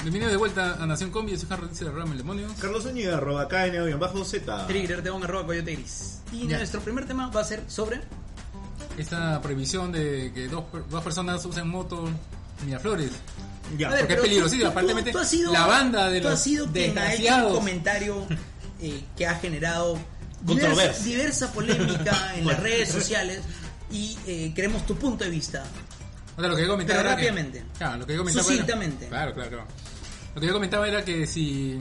Bienvenido de vuelta a Nación Combi, yo soy Harry, dice Ramel Demonios. Carlos Zúñiga, @KNO_Z. Trigger, te arroba Coyote Gris. Y nuestro primer tema va a ser sobre esta prohibición de que dos personas usen moto Miraflores. Ya, porque es peligrosísimo. Aparentemente, la banda de los desgraciados. Un comentario que ha generado diversa polémica en las redes sociales y queremos tu punto de vista. O sea, lo que yo comentaba pero era rápidamente. Lo que yo comentaba sucintamente. Claro. Lo que yo comentaba era que si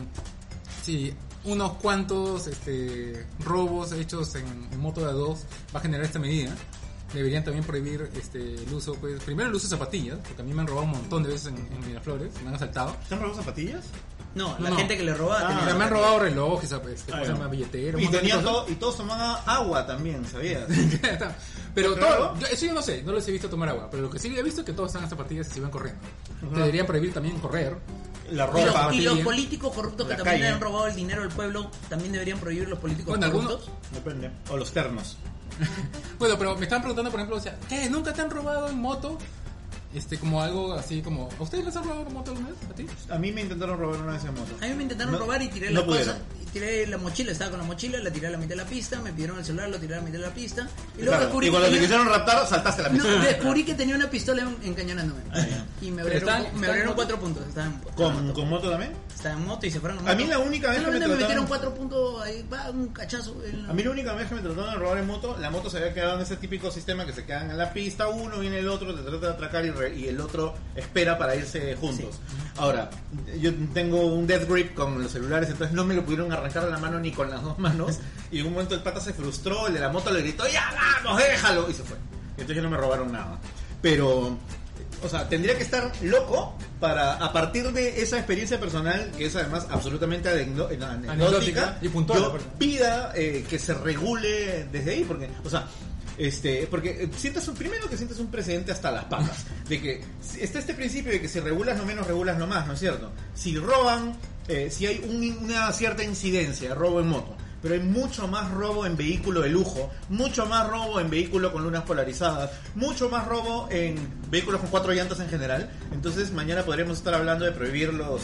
unos cuantos robos hechos en moto de a dos va a generar esta medida, deberían también prohibir el uso, pues primero el uso de zapatillas, porque a mí me han robado un montón de veces en Miraflores, me han asaltado. ¿Te han robado zapatillas? No, la gente que le roba me han robado relojes, billetera, y todos tomaban agua también, ¿sabías? Pero eso yo no sé, no les he visto tomar agua, pero lo que sí he visto es que todos están en zapatillas y se iban corriendo. Deberían prohibir también correr. La ropa. Y los políticos corruptos que también le han robado el dinero al pueblo, también deberían prohibir los políticos corruptos. Depende. O los ternos. Bueno, pero me estaban preguntando, por ejemplo, o sea, ¿qué? ¿Nunca te han robado en moto? Como algo así como... ¿A ustedes les han robado en moto alguna vez? ¿A ti? A mí me intentaron robar una vez en moto. A mí me intentaron robar y tiré tiré la mochila, estaba con la mochila, la tiré a la mitad de la pista, me pidieron el celular, lo tiré a la mitad de la pista. Y luego descubrí cuando te quisieron raptar, saltaste la pista. No, descubrí que tenía una pistola encañonándome. Y me abrieron 4 puntos. Estaba ¿Con moto también? Estaba en moto y se fueron en moto. A mí la única vez que me metieron 4 puntos, ahí va un cachazo. A mí la única vez que me trataron de robar en moto, la moto se había quedado en ese típico sistema que se quedan en la pista, uno viene el otro, te trata de atracar y el otro espera para irse juntos. Sí. Ahora, yo tengo un death grip con los celulares, entonces no me lo pudieron arrancar de la mano ni con las dos manos. Y en un momento el pata se frustró, el de la moto le gritó, ¡ya vamos, déjalo! Y se fue. Entonces ya no me robaron nada. Pero, o sea, tendría que estar loco para, a partir de esa experiencia personal, que es además absolutamente anecdótica, y puntual, yo pida que se regule desde ahí, porque, o sea, porque sientas un precedente hasta las patas de que está este principio de que si regulas lo menos, regulas lo más, ¿no es cierto? Si roban, si hay una cierta incidencia de robo en moto, pero hay mucho más robo en vehículo de lujo, mucho más robo en vehículo con lunas polarizadas, mucho más robo en vehículos con 4 llantas en general. Entonces mañana podremos estar hablando de prohibir los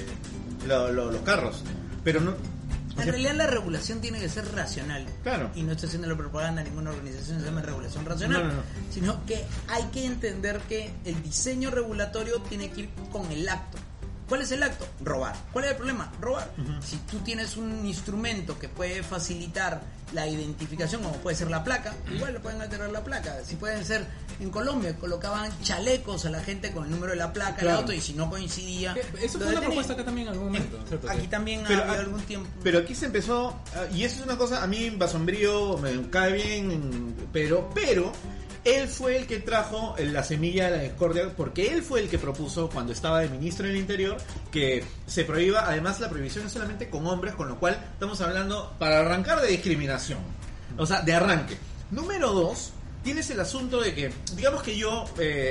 carros, pero no. En realidad la regulación tiene que ser racional. Claro. Y no estoy haciendo la propaganda a ninguna organización se llama regulación racional. No. Sino que hay que entender que el diseño regulatorio tiene que ir con el acto. ¿Cuál es el acto? Robar. ¿Cuál es el problema? Robar. Si tú tienes un instrumento que puede facilitar la identificación, como puede ser la placa, igual le pueden alterar la placa. Si pueden ser, en Colombia colocaban chalecos a la gente con el número de la placa, claro, el auto, y si no coincidía... Eso fue una propuesta acá también en algún momento. Aquí también ha habido algún tiempo. Pero aquí se empezó, y eso es una cosa, a mí Basombrío me cae bien, pero él fue el que trajo la semilla de la discordia, porque él fue el que propuso, cuando estaba de ministro del Interior, que se prohíba. Además, la prohibición es solamente con hombres, con lo cual estamos hablando, para arrancar, de discriminación. O sea, de arranque. Número 2, tienes el asunto de que, digamos que yo,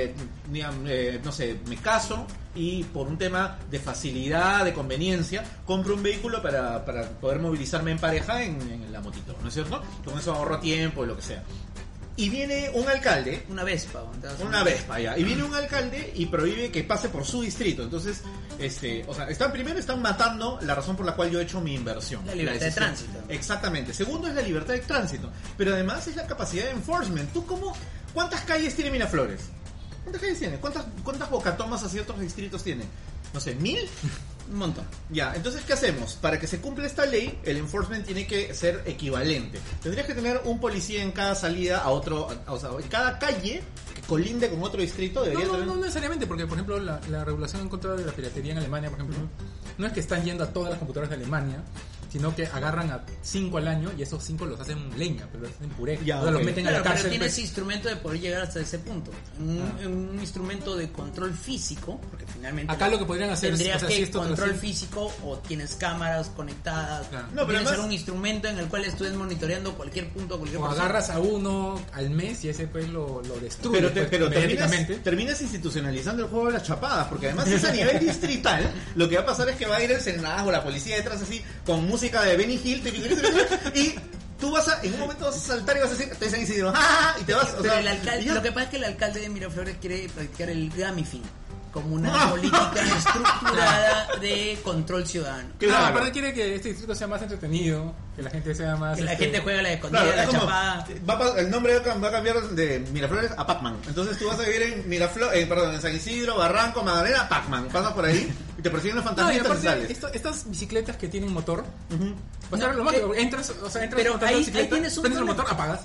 no sé, me caso y por un tema de facilidad, de conveniencia, compro un vehículo para poder movilizarme en pareja en la motito, ¿no es cierto? Con eso ahorro tiempo y lo que sea. Y viene un alcalde, una Vespa, ya, y viene un alcalde y prohíbe que pase por su distrito. Entonces, o sea, están matando la razón por la cual yo he hecho mi inversión. La libertad de tránsito. Exactamente. Segundo es la libertad de tránsito, pero además es la capacidad de enforcement. ¿Cuántas calles tiene Miraflores? ¿Cuántas calles tiene? ¿Cuántas bocatomas a ciertos distritos tiene? No sé, ¿1000? Un montón. Ya, entonces, ¿qué hacemos? Para que se cumpla esta ley, el enforcement tiene que ser equivalente. Tendrías que tener un policía en cada salida a otro, o sea, en cada calle que colinde con otro distrito debería tener... No necesariamente, porque por ejemplo la regulación en contra de la piratería en Alemania, por ejemplo, no es que están yendo a todas las computadoras de Alemania, sino que agarran a 5 al año y esos 5 los hacen leña, pero los hacen puré, ya, o sea, los meten a la cárcel. Pero tienes instrumento de poder llegar hasta ese punto, un instrumento de control físico, porque finalmente acá lo que podrían hacer tendrías que esto control físico, o tienes cámaras conectadas, claro. No, pero tienes además, un instrumento en el cual estés monitoreando cualquier punto, cualquier o persona. Agarras a uno al mes y ese pues lo destruye. Pero terminas institucionalizando el juego de las chapadas, porque además es a nivel distrital. Lo que va a pasar es que va a ir el Senado o la policía detrás así con música de Benny Hill y tú en un momento vas a saltar y vas a decir, te dicen Isidro, ¡ah! Y te vas. Pero el alcalde, lo que pasa es que el alcalde de Miraflores quiere practicar el gamifying. como una política estructurada de control ciudadano. Claro, aparte quiere que este distrito sea más entretenido, que la gente sea más... Que la gente juegue a la escondida, Claro, la es como, chapada. el nombre va a cambiar de Miraflores a Pac-Man. Entonces tú vas a vivir en en San Isidro, Barranco, Magdalena, Pac-Man. Pasas por ahí y te persiguen los No, y fantasmitas y aparte, sales. estas bicicletas que tienen motor, o sea, No, lo más que entras pero montando ahí bicicleta, tienes un prendes el problema. motor, apagas.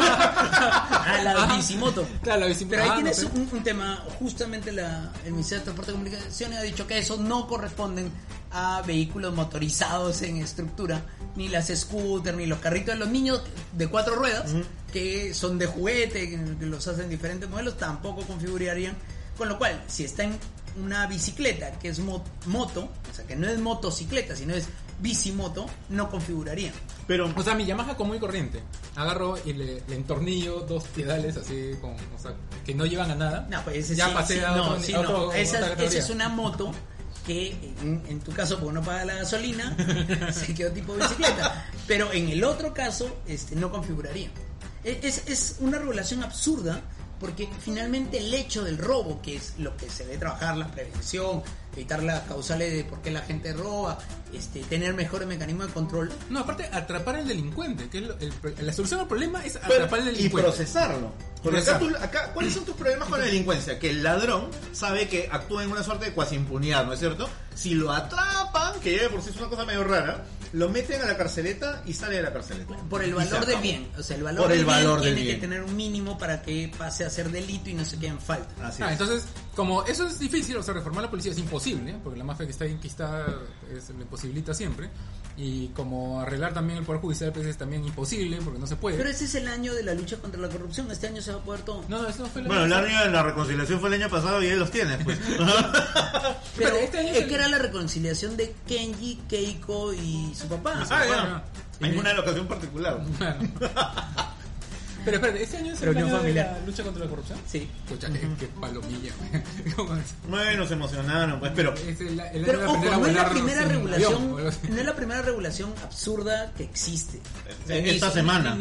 La bicimoto. Claro, la bicimoto. Pero ahí no tienes sé. un tema, justamente el Ministerio de Transporte y Comunicaciones ha dicho que eso no corresponden a vehículos motorizados en estructura, ni las scooters, ni los carritos de los niños de 4 ruedas, que son de juguete, que los hacen diferentes modelos, tampoco configurarían. Con lo cual, si está en una bicicleta que es moto, o sea, que no es motocicleta, sino es bicimoto, no configurarían. Pero O sea, mi Yamaha común y corriente. Agarro y le entornillo 2 pedales así, o sea, que no llevan a nada. No, pues ese ya sí, pasé sí, a no, otro, sí, a otro- no. otra Esa categoría. es una moto que en tu caso, porque no paga la gasolina, se quedó tipo bicicleta. Pero en el otro caso, no configuraría. Es una regulación absurda, porque finalmente el hecho del robo, que es lo que se debe trabajar, la prevención, evitar las causales de por qué la gente roba, tener mejores mecanismos de control. No, aparte, atrapar al delincuente, que es la solución al problema es atrapar al y delincuente. procesarlo. Porque acá, ¿cuáles son tus problemas con la delincuencia? Que el ladrón sabe que actúa en una suerte de cuasi impunidad, ¿no es cierto? Si lo atrapan, que ya de por sí es una cosa medio rara, lo meten a la carceleta y sale de la carceleta. Por el Y se valor del acabó. bien. O sea, el valor Por el del valor bien del tiene bien. que tener un mínimo para que pase a ser delito y no se quede en falta. Así es. Entonces, como eso es difícil, o sea, reformar la policía es imposible, porque la mafia que está inquistada lo imposibilita siempre, y como arreglar también el Poder Judicial pues, es también imposible, porque no se puede. Pero ese es el año de la lucha contra la corrupción. Este año se va a poder todo. No, eso no fue Bueno, el año de la reconciliación fue el año pasado y ahí los tienes, pues. Pero este año es que era la reconciliación de Kenji, Keiko y su papá. Ya. En una ocasión particular. Bueno. Pero espérate, ¿este año es Reunión el año familiar. de la lucha contra la corrupción? Sí. Pucha, qué palomilla, güey. ¿Cómo es? Bueno, se emocionaron, pues, pero Es el año Pero de ojo, aprender a no es la volar primera sin regulación, avión, o algo así. no es la primera regulación absurda que existe. Esta semana.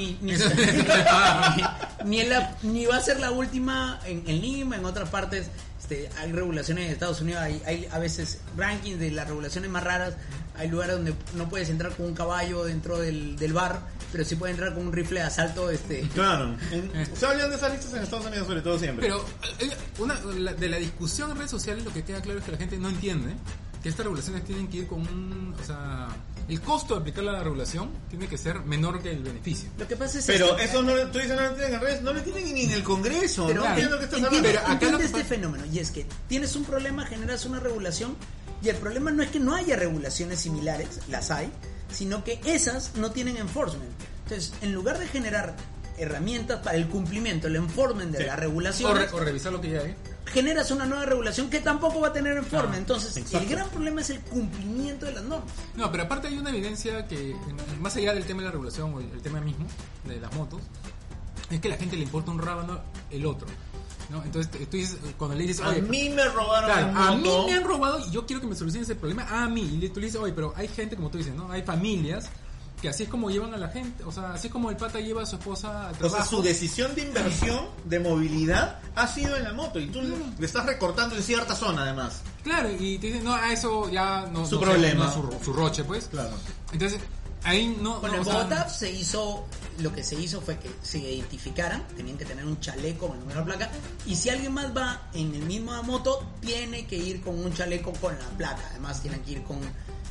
Ni va a ser la última en Lima, en otras partes. Hay regulaciones en Estados Unidos, hay a veces rankings de las regulaciones más raras. Hay lugares donde no puedes entrar con un caballo dentro del bar, pero sí puedes entrar con un rifle de asalto. Claro. Se hablan de esas listas en Estados Unidos sobre todo siempre. Pero de la discusión en redes sociales lo que queda claro es que la gente no entiende que estas regulaciones tienen que ir con o sea, el costo de aplicar la regulación tiene que ser menor que el beneficio. Lo que pasa es Pero esto. eso tú dices no lo entienden en redes, no lo entienden ni en el Congreso. Pero no entiendo lo que estás hablando. entiende, Pero acá entiende lo que este pasa- fenómeno, y es que tienes un problema, generas una regulación, y el problema no es que no haya regulaciones similares, las hay, sino que esas no tienen enforcement. Entonces, en lugar de generar herramientas para el cumplimiento, el enforcement de Sí. la regulación, O revisar lo que ya hay. generas una nueva regulación que tampoco va a tener enforcement. Entonces, exacto. el gran problema es el cumplimiento de las normas. No, pero aparte hay una evidencia que, más allá del tema de la regulación o el tema mismo de las motos, es que a la gente le importa un rábano el otro. ¿No? Entonces tú dices, cuando le dices, A oye, mí me robaron claro, el a moto. mí me han robado y yo quiero que me soluciones el problema a mí. Y tú le dices, oye, pero hay gente, como tú dices, ¿no? Hay familias que así es como llevan a la gente, o sea, así es como el pata lleva a su esposa al O sea, trabajo. su decisión de inversión, de movilidad, ha sido en la moto. Y tú le estás recortando en cierta zona, además. Claro, y te dicen, no, a eso ya no Su no problema. no es su roche, pues. Claro. Entonces, ahí no... Bueno, no, en o sea, Bogotá lo que se hizo fue que se identificaran, tenían que tener un chaleco con el número de placa, y si alguien más va en el mismo moto, tiene que ir con un chaleco con la placa, además tienen que ir con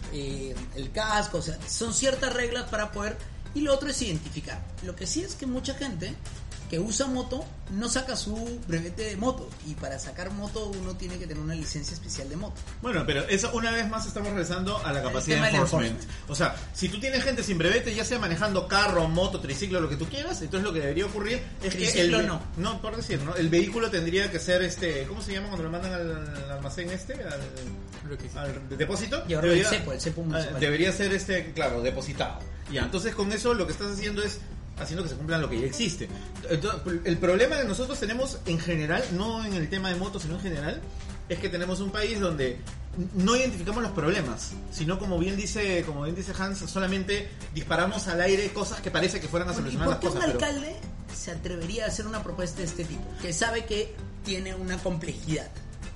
el casco, o sea, son ciertas reglas para poder, y lo otro es identificar. Lo que sí es que mucha gente que usa moto no saca su brevete de moto, y para sacar moto uno tiene que tener una licencia especial de moto. Bueno, pero eso una vez más estamos regresando a la capacidad tema de del enforcement. O sea, si tú tienes gente sin brevete, ya sea manejando carro, moto, triciclo, lo que tú quieras, entonces lo que debería ocurrir es que Triciclo no. No, por decir, ¿no? El vehículo tendría que ser ¿cómo se llama cuando lo mandan al almacén creo que sí. al depósito? Y ahora el cepo municipal. Debería ser claro, depositado. Ya, entonces con eso lo que estás haciendo es haciendo que se cumplan lo que ya existe. Entonces, el problema que nosotros tenemos en general, no en el tema de motos, sino en general, es que tenemos un país donde no identificamos los problemas, sino como bien dice Hans, solamente disparamos al aire cosas que parece que fueran a ¿Y solucionar las por qué un cosas. pero- alcalde se atrevería a hacer una propuesta de este tipo? Que sabe que tiene una complejidad.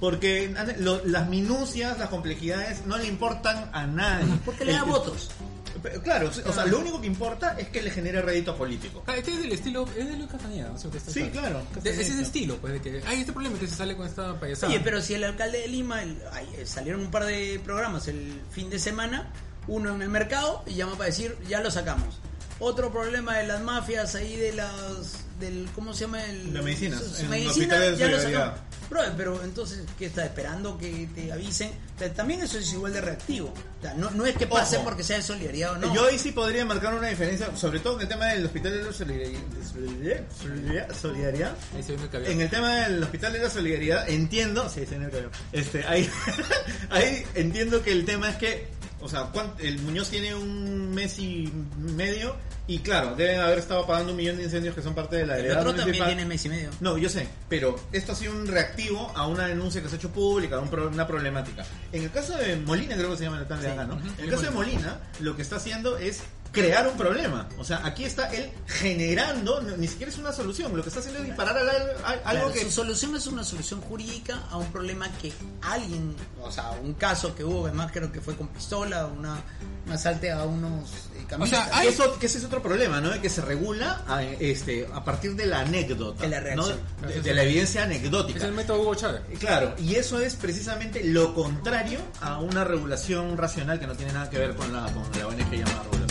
Porque las minucias, las complejidades no le importan a nadie. Porque le da votos. Claro, o sea, lo único que importa es que le genere rédito político. Este es del estilo, es de Luis Castañeda, ¿no? Sí, claro. Es ese estilo, pues, de que hay este problema que se sale con esta payasada. Oye, pero si el alcalde de Lima, salieron un par de programas el fin de semana, uno en el mercado y llama para decir, ya lo sacamos. Otro problema de las mafias ahí del ¿cómo se llama? De medicinas. Su En medicina, hospitales de ya lo solidaridad. sacamos. Bro, pero entonces, ¿qué estás esperando que te avisen? O sea, también eso es igual de reactivo. O sea, no es que pase Ojo. porque sea de solidaridad o no. Yo ahí sí podría marcar una diferencia, sobre todo en el tema del hospital de la solidaridad. Ahí se viene el caviar. En el tema del hospital de la solidaridad entiendo, sí, señor Caviar. Ahí, ahí entiendo que el tema es que, o sea, el Muñoz tiene un mes y medio y claro, deben haber estado apagando 1 millón de incendios que son parte de la El heredad otro también municipal. tiene mes y medio. No, yo sé, pero esto ha sido un reactivo a una denuncia que se ha hecho pública, a una problemática. En el caso de Molina, creo que se llama el plan de acá, ¿no? En el caso de Molina, lo que está haciendo es crear un problema. O sea, aquí está él generando, ni siquiera es una solución, lo que está haciendo es disparar algo Claro, que... su solución es una solución jurídica a un problema que alguien, o sea, un caso que hubo, además creo que fue con pistola, un asalte a unos camisas. O sea, que ese es otro problema, ¿no? De que se regula a partir de la anécdota, De la reacción. ¿no? De la evidencia anecdótica. Es el método Hugo Chávez. Claro, y eso es precisamente lo contrario a una regulación racional que no tiene nada que ver con la ONG llamada regulación.